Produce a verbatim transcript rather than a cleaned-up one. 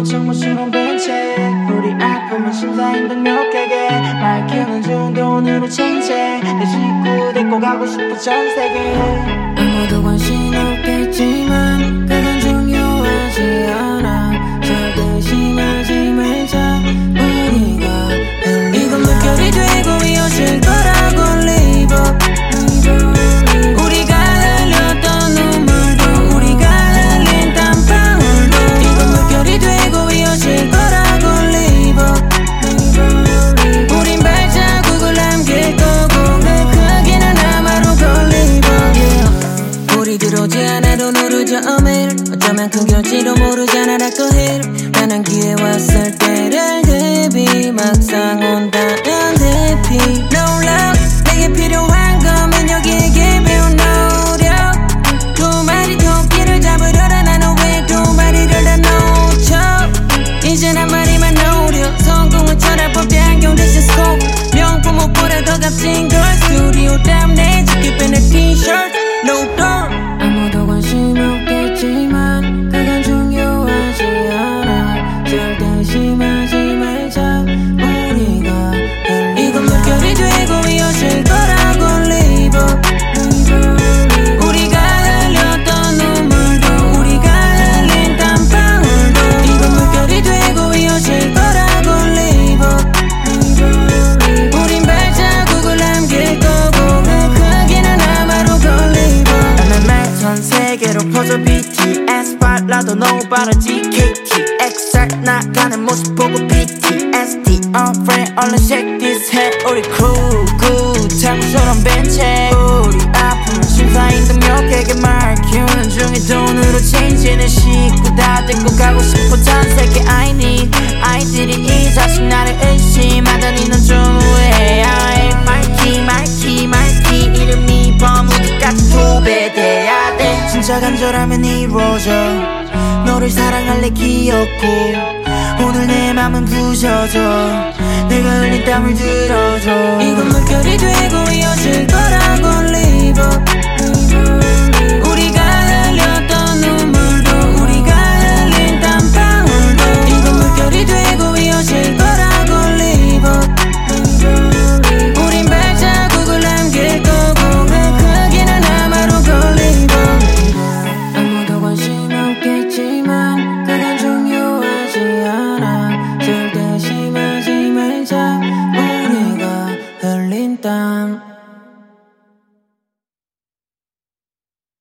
오늘도 정말처럼 벤체 우리 아픔은 심사임당몇개게 말 키우는 중도 오늘은 체인지 내 식구 데리고 가고 싶어 전 세계 아무도 관심 없겠지만 그건 중요하지 않아 절대 심하지 말자 우리가 이건 물결이 되고 이어질 거라고 Live up 우리가 흘렸던 눈물도 우리가 흘린 땀방울도 이건 물결이 되고 이어질 거라고 Live up 우린 발자국을 남길 거고 그 크기는 아마로 걸리고 yeah. 우리 들어오지 않아도 누르죠 어밀 어쩌면 큰 결지도 모르잖아 락도 힐 나는 기회 왔을 때를 대비 막상 온다면 대피 No love 내게 필요한 거면 여기에 배운 노력 두 마리 토끼를 잡으려다 나는 왜 두 마리를 다 놓쳐 이젠 한 마리만 노려 성공은 철학법 양경 대신 스코프 명품 옷보다 더 값진 걸 스튜디오 땀 내지기 빼는 티셔츠 No door 아무도 관심 없겠지만 그건 중요하지 않아 절대 심하지 말자 우리가 이건 물결이 되고 이어질 거라고 Live up 우리가 흘렸던 눈물도 우리가 흘린 땀방울도 이건 물결이 되고 이어질 거라고 Live up 우린 발자국을 남길 거고 그 크기는 아마로 걸리고 엠엠에 전 세계로 퍼져 비티에스 빨라도 너무 빠르지 케이티 엑스알 나가는 모습 보고 피티에스디 I'm friend 얼른 shake this head 우리 crew good 탐구처럼 벤체 우리 아픔은 심사임당 몇 개게 말 키우는 중에 돈으로 change 내 식구 다 데리고 가고 싶어 전 세계 I need 아이들이 이 자식 나를 의심하다니 넌 좀 후회해야 해 말키 말키 말키 이름이 버무드까지 도배돼야 돼 진짜 간절하면 이루어져 너를 사랑할 내 기억고 오늘 내 맘은 부셔져 내가 흘린 땀을 들어줘 이건 물결이 되고 이어질 거라고 Live up